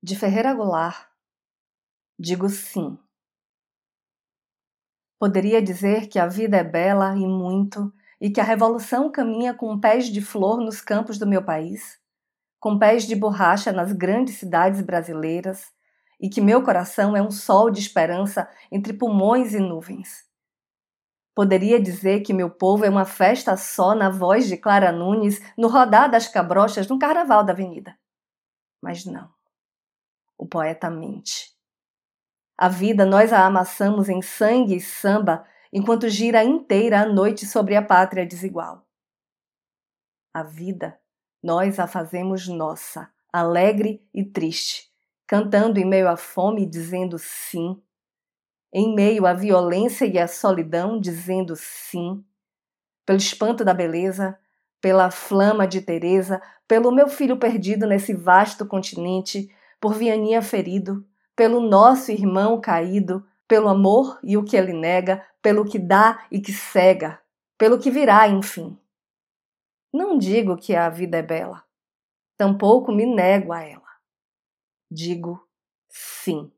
De Ferreira Goulart, digo sim. Poderia dizer que a vida é bela e muito, e que a revolução caminha com pés de flor nos campos do meu país, com pés de borracha nas grandes cidades brasileiras, e que meu coração é um sol de esperança entre pulmões e nuvens. Poderia dizer que meu povo é uma festa só na voz de Clara Nunes, no rodar das cabrochas no carnaval da avenida. Mas não. O poeta mente. A vida nós a amassamos em sangue e samba, enquanto gira inteira a noite sobre a pátria desigual. A vida nós a fazemos nossa, alegre e triste, cantando em meio à fome e dizendo sim, em meio à violência e à solidão dizendo sim, pelo espanto da beleza, pela flama de Teresa, pelo meu filho perdido nesse vasto continente, por Vianinha ferido, pelo nosso irmão caído, pelo amor e o que ele nega, pelo que dá e que cega, pelo que virá, enfim. Não digo que a vida é bela, tampouco me nego a ela. Digo sim.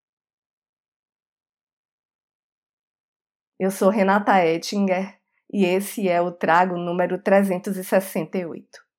Eu sou Renata Ettinger e esse é o Trago número 368.